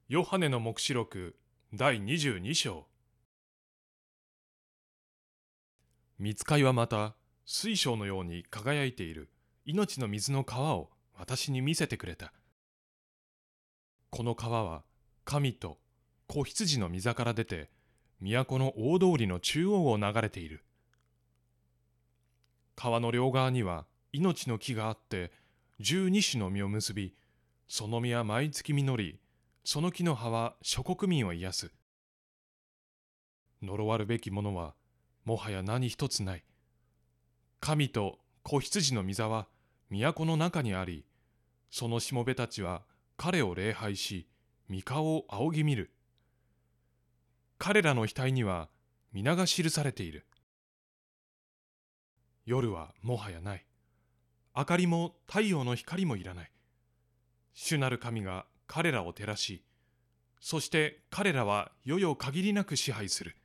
ヨハネの黙示録第22章。御使いはまた水晶のように輝いている命の水の川を私に見せてくれた。この川は神と子羊の御座から出て都の大通りの中央を流れている。川の両側には命の木があって12種の実を結び、その実は毎月実り、その木の葉は諸国民を癒す。呪わるべきものはもはや何一つない。神と子羊の御座は都の中にあり、そのしもべたちは彼を礼拝し、御顔を仰ぎ見る。彼らの額には皆が記されている。夜はもはやない。明かりも太陽の光もいらない。主なる神が彼らを照らし、そして彼らは世々限りなく支配する。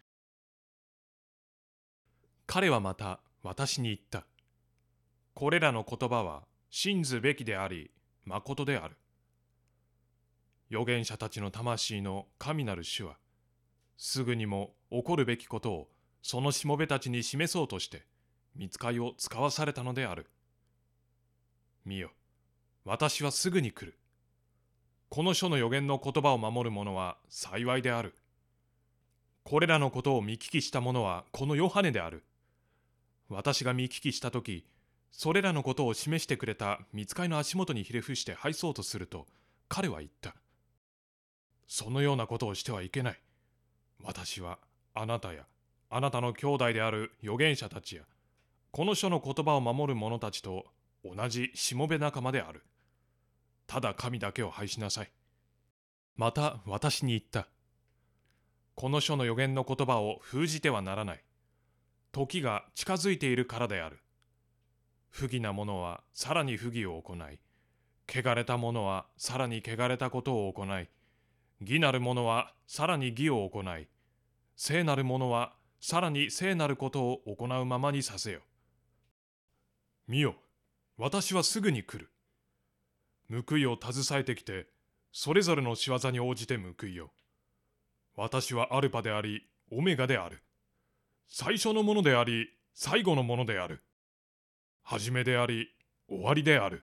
彼はまた私に言った。これらの言葉は信ずべきであり、誠である。預言者たちの魂の神なる主は、すぐにも起こるべきことをそのしもべたちに示そうとして、御使いを使わされたのである。見よ、私はすぐに来る。この書の預言の言葉を守る者は幸いである。これらのことを見聞きした者はこのヨハネである。私が見聞きしたとき、それらのことを示してくれた御使いの足元にひれ伏して拝そうとすると、彼は言った。そのようなことをしてはいけない。私はあなたやあなたの兄弟である預言者たちや、この書の言葉を守る者たちと同じしもべ仲間である。ただ神だけを拝しなさい。また私に言った。この書の預言の言葉を封じてはならない。時が近づいているからである。不義な者はさらに不義を行い、汚れた者はさらに汚れたことを行い、義なる者はさらに義を行い、聖なる者はさらに聖なることを行うままにさせよ。見よ、私はすぐに来る。報いを携えてきて、それぞれの仕業に応じて報いよ。私はアルパであり、オメガである。最初のものであり、最後のものである。初めであり、終わりである。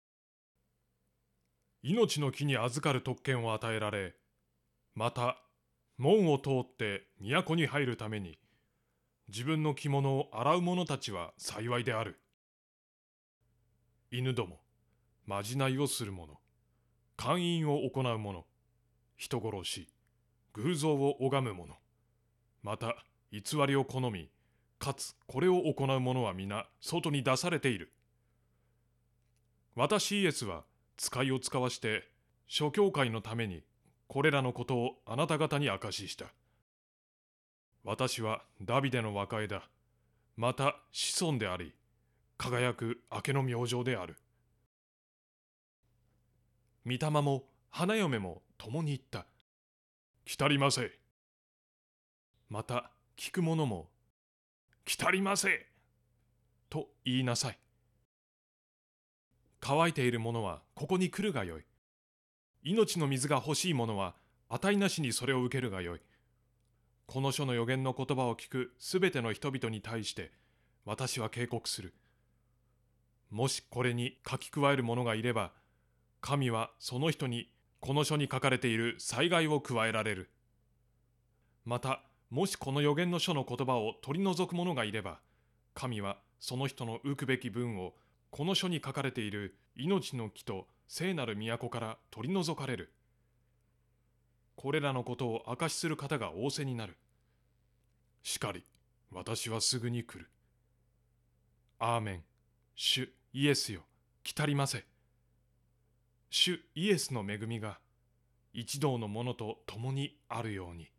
命の木に預かる特権を与えられ、また、門を通って都に入るために、自分の着物を洗う者たちは幸いである。犬ども、まじないをする者、姦淫を行う者、人殺し、偶像を拝む者、また偽りを好み、かつこれを行う者は皆外に出されている。私イエスは使いを使わして諸教会のためにこれらのことをあなた方に証しした。私はダビデの和解だ。また子孫であり、輝く明けの明星である。御霊も花嫁も共に言った。来たりませ。また聞く者も来たりませと言いなさい。乾いている者はここに来るがよい。命の水が欲しい者は値なしにそれを受けるがよい。この書の預言の言葉を聞くすべての人々に対して私は警告する。もしこれに書き加える者がいれば、神はその人にこの書に書かれている災害を加えられる。また、もしこの預言の書の言葉を取り除く者がいれば、神はその人の受くべき分をこの書に書かれている命の木と聖なる都から取り除かれる。これらのことを証しする方が仰せになる。しかり、私はすぐに来る。アーメン。主イエスよ、来たりませ。主イエスの恵みが一同の者と共にあるように。